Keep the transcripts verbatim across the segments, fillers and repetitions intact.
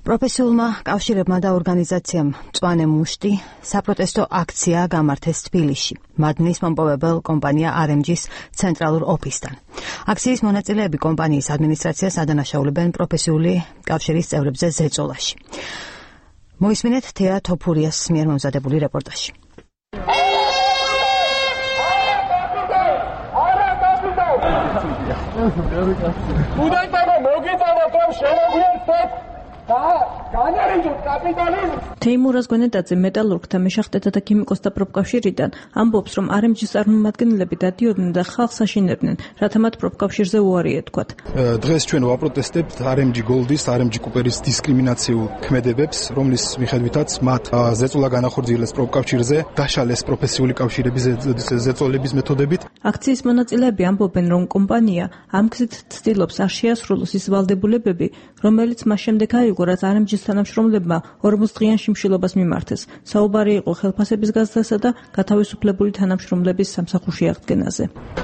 პროფესიულმა კავშირებმა და ორგანიზაციამ მწვანე მუშტი საპროტესტო აქცია გამართეს თბილისში, მადნის მომპოვებელ კომპანია არ ემ ჯის ცენტრალურ ოფისთან. აქციის მონაწილეები კომპანიის ადმინისტრაციას ადანაშაულებენ პროფესიული კავშირის წევრებზე ზეწოლაში. მოისმინეთ თეა თოფურიას მიერ მომზადებული რეპორტაჟი. თეიმურაზ გვენედაძე მეტალურგთა, მეშახტეთა და ქიმიკოსთა პროფკავშირიდან ამბობს, რომ არ ემ ჯის წარმომადგენლები დადიოდნენ და ხალხს აშინებდნენ, რათა მათ პროფკავშირზე უარი ეთქვათ. დღეს ჩვენ ვაპროტესტებთ არ ემ ჯი გოლდის, არ ემ ჯი კუპერის დისკრიმინაციულ ქმედებებს, რომლის მიხედვითაც მათ ზეწოლა განახორციელეს პროფკავშირზე, დაშალეს პროფესიული კავშირების ზეწოლების მეთოდებით. აქციის მონაწილეები ამბობენ, რომ კომპანია ამ გზით ცდილობს არ შეასრულოს ის ვალდებულებები, რომელიც მას შემდეგ აიგო, რაც არ ემ ჯის თანამშრომლებმა ორმოცდღიან შიმშილობას მიმართეს. საუბარი იყო ხელფასების გაზრდასა და გათავისუფლებული თანამშრომლების სამსახურში აღდგენაზე.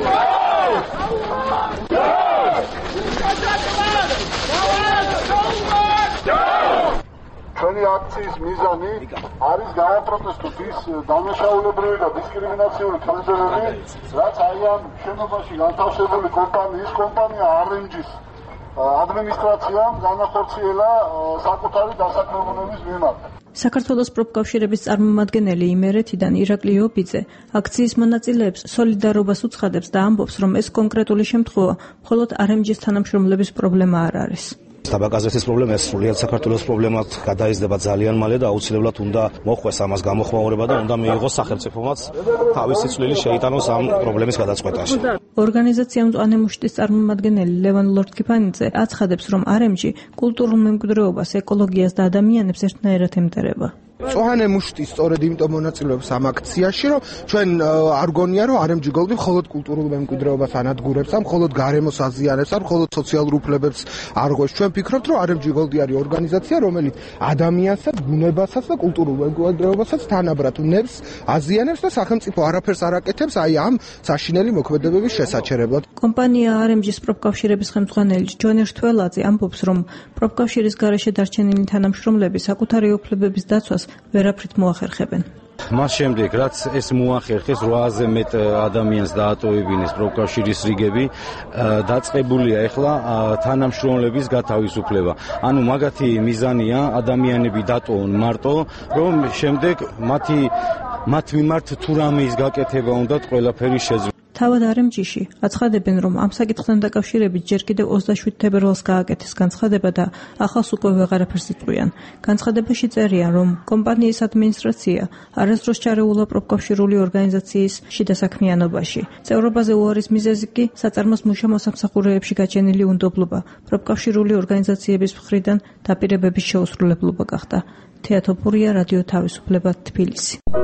ჩვენი აქციის მიზანი არის გავაპროტესტოთ ის დამნაშაულებრივი და დისკრიმინაციული ხელისებები, რაც აი ამ შენობაში განთავსებული კომპანიის, კომპანია არ ემ ჯის ადმინისტრაციამ განახორციელა საკუთარი დასაქმებულების მიმართ. საქართველოს პროფკავშირების წარმომადგენელი იმერეთიდან ირაკლი ობიძე აქციის მონაწილეებს სოლიდარობას უცხადებს და ამბობს, რომ ეს კონკრეტული შემთხვევა მხოლოდ არ ემ ჯის თანამშრომლების პრობლემა არ არის. Tabakazეთის პრობლემა ეს სრულიად საქართველოს პრობლემად გადაიზრდება ძალიან მალე და აუცილებლად უნდა მოხვეს ამას გამოხმაურება და უნდა მიიღოს სახელმწიფომაც თავისი წვლილი შეიტანოს ამ პრობლემის გადაწყვეტაში. ორგანიზაცია მწვანე მუშტის წარმომადგენელი ლევან ლორთქიფანიძე აცხადებს, რომ არ ემ ჯი კულტურულ მემკვიდრეობას, ეკოლოგიას და ადამიანებს ერთნაირად ემტერება. მწვანე მუშტი სწორედ იმიტომ მონაწილეობს ამ აქციაში, რომ ჩვენ არ გონია, რომ არ ემ ჯი გოლდი მხოლოდ კულტურულ მემკვიდრეობას ანადგურებს, ან მხოლოდ გარემოს აზიანებს, ან მხოლოდ სოციალურ უფლებებს არღვევს. ჩვენ ვფიქრობთ, რომ არ ემ ჯი გოლდი არის ორგანიზაცია, რომელიც ადამიანსაც, ბუნებასაც და კულტურულ მემკვიდრეობასაც თანაბრად ნებს, აზიანებს და სახელმწიფო არაფერს არ აკეთებს აი ამ საშინელი მოქმედებების შესაჩერებლად. კომპანია არ ემ ჯის პროფკავშირების ხელმძღვანელი ჯონი რთველაძე ამბობს, რომ პროფკავშირის გარეშე დარჩენილი თანამშრომლები საკუთარი უფლებების დაცვას ვერაფრით მოახერხებენ. მას შემდეგ, რაც ეს მოახერხეს, რვააზე მეტ ადამიანს დაატოვებინეს პროფკავშირის რიგები, დაწყებულია ახლა თანამშრომლების გათავისუფლება. ანუ მაგათი მიზანია ადამიანები დატოვონ მარტო, რომ შემდეგ მათი მათ მიმართ თუ რამე ის გაკეთება უნდათ ყველაფერი შეძლო. თავად არ ემ ჯიში აცხადებენ, რომ ამ საკითხთან დაკავშირებით ჯერ კიდევ ოცდაშვიდ თებერვალს გააკეთეს განცხადება და ახალს უკვე ვეღარაფერს იწვიან. განცხადებაში წერია, რომ კომპანიის ადმინისტრაცია არასდროს ჩარეულა პროფკავშირული ორგანიზაციის შიდა საქმიანობაში. წევრობაზე უარის მიზეზი კი საწარმოს მუშა მოსამსახურეებში გაჩენილი უნდობლობა პროფკავშირული ორგანიზაციების მხრიდან დაპირებების შეუსრულებლობა გახდა. თეა თოფურია, რადიო თავისუფლება, თბილისი.